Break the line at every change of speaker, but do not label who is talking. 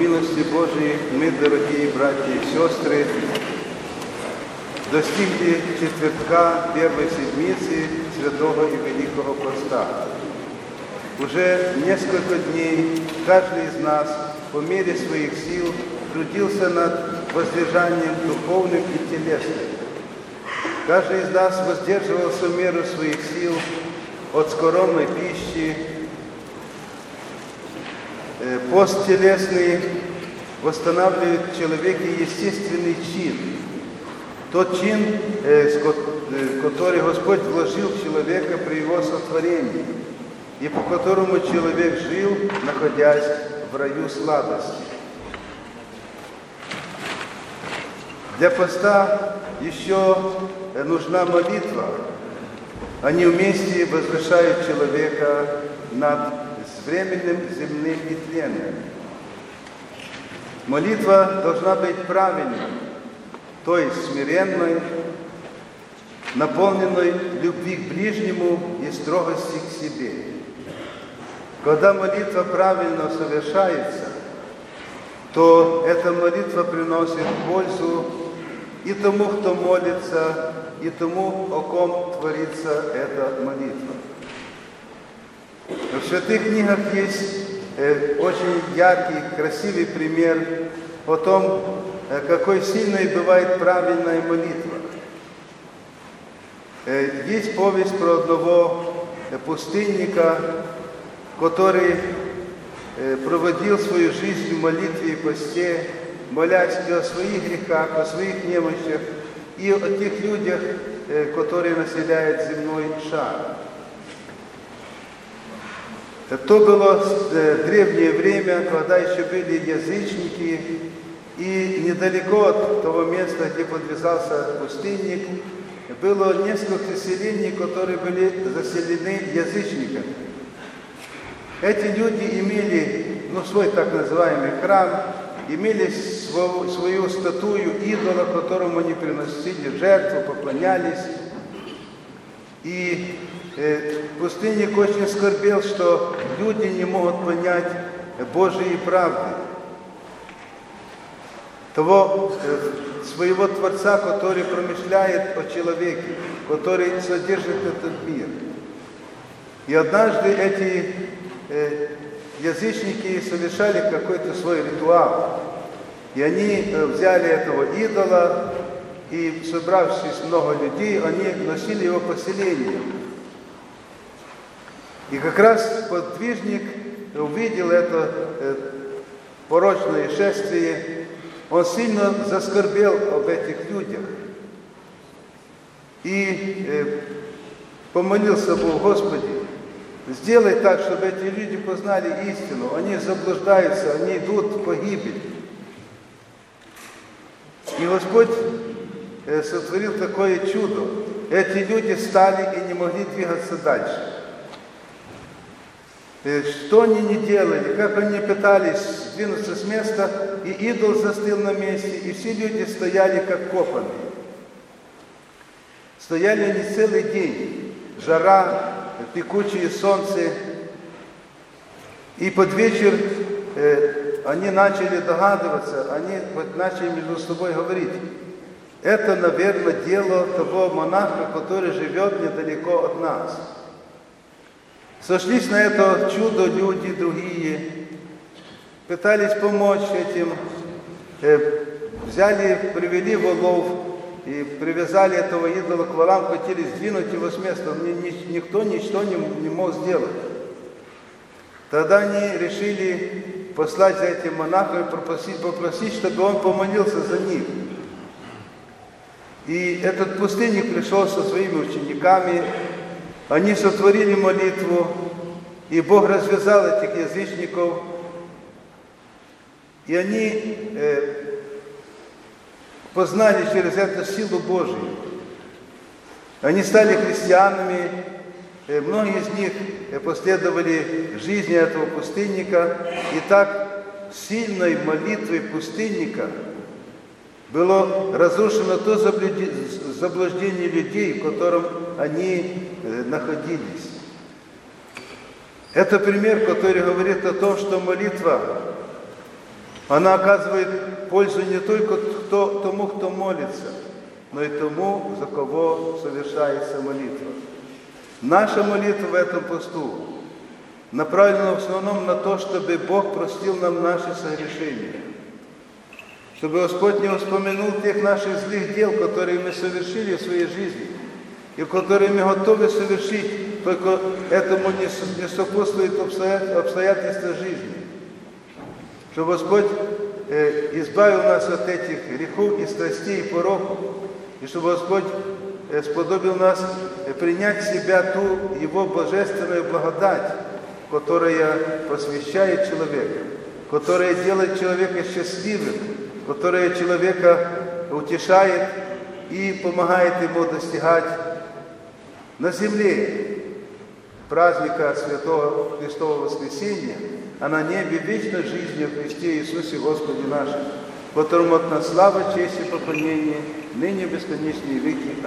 милости Божией мы, дорогие братья и сестры, достигли четвертка первой седмицы Святого и Великого Поста. Уже несколько дней каждый из нас по мере своих сил трудился над воздержанием духовным и телесным. Каждый из нас воздерживался в меру своих сил от скоромной пищи. Пост телесный восстанавливает в человеке естественный чин. Тот чин, который Господь вложил в человека при его сотворении, и по которому человек жил, находясь в раю сладости. Для поста еще нужна молитва. Они вместе возвышают человека над временным, земным и тленным. Молитва должна быть правильной, то есть смиренной, наполненной любви к ближнему и строгости к себе. Когда молитва правильно совершается, то эта молитва приносит пользу и тому, кто молится, и тому, о ком творится эта молитва. В святых книгах есть очень яркий, красивый пример о том, какой сильной бывает правильная молитва. Есть повесть про одного пустынника, который проводил свою жизнь в молитве и посте, молясь и о своих грехах, о своих немощах, и о тех людях, которые населяют земной шар. То было древнее время, когда еще были язычники, и недалеко от того места, где подвязался пустынник, было несколько селений, которые были заселены язычниками. Эти люди имели, свой так называемый храм, имели свою статую идола, которому они приносили жертву, поклонялись. И пустынник очень скорбел, что люди не могут понять Божьей правды. Того своего Творца, который промышляет о человеке, который содержит этот мир. И однажды эти язычники совершали какой-то свой ритуал. И они взяли этого идола, и, собравшись много людей, они носили его по селению. И как раз подвижник увидел это порочное шествие. Он сильно заскорбел об этих людях. И помолился Богу: Господи, сделай так, чтобы эти люди познали истину. Они заблуждаются, они идут в погибель. И Господь сотворил такое чудо. Эти люди стали и не могли двигаться дальше. Что они не делали, как они пытались сдвинуться с места, и идол застыл на месте, и все люди стояли как копанные. Стояли они целый день, жара, пекучее солнце, и под вечер они начали догадываться, они начали между собой говорить: это, наверное, дело того монаха, который живет недалеко от нас. Сошлись на это чудо люди другие, пытались помочь этим, взяли, привели волов и привязали этого идола к волам, хотели сдвинуть его с места, никто ничего не мог сделать. Тогда они решили послать за этим монахом и попросить, чтобы он помолился за них. И этот пустынник пришел со своими учениками, они сотворили молитву, и Бог развязал этих язычников, и они познали через это силу Божию. Они стали христианами, многие из них последовали жизни этого пустынника, и так сильной молитвой пустынника было разрушено то заблуждение людей, в котором они находились. Это пример, который говорит о том, что молитва, Она оказывает пользу не только тому, кто молится, но и тому, за кого совершается молитва. Наша молитва в этом посту направлена в основном на то, чтобы Бог простил нам наши согрешения, чтобы Господь не вспомянул тех наших злых дел, которые мы совершили в своей жизни, и которые мы готовы совершить, только этому не сопутствуют обстоятельства жизни. Чтобы Господь избавил нас от этих грехов и страстей и пороков, и чтобы Господь сподобил нас принять в себя ту Его божественную благодать, которая просвещает человека, которая делает человека счастливым, которая человека утешает и помогает ему достигать на земле праздника Святого Христового Воскресения, а на небе вечной жизни в Христе Иисусе Господе нашем, которому от нас слава, честь и поклонение, ныне бесконечные веки.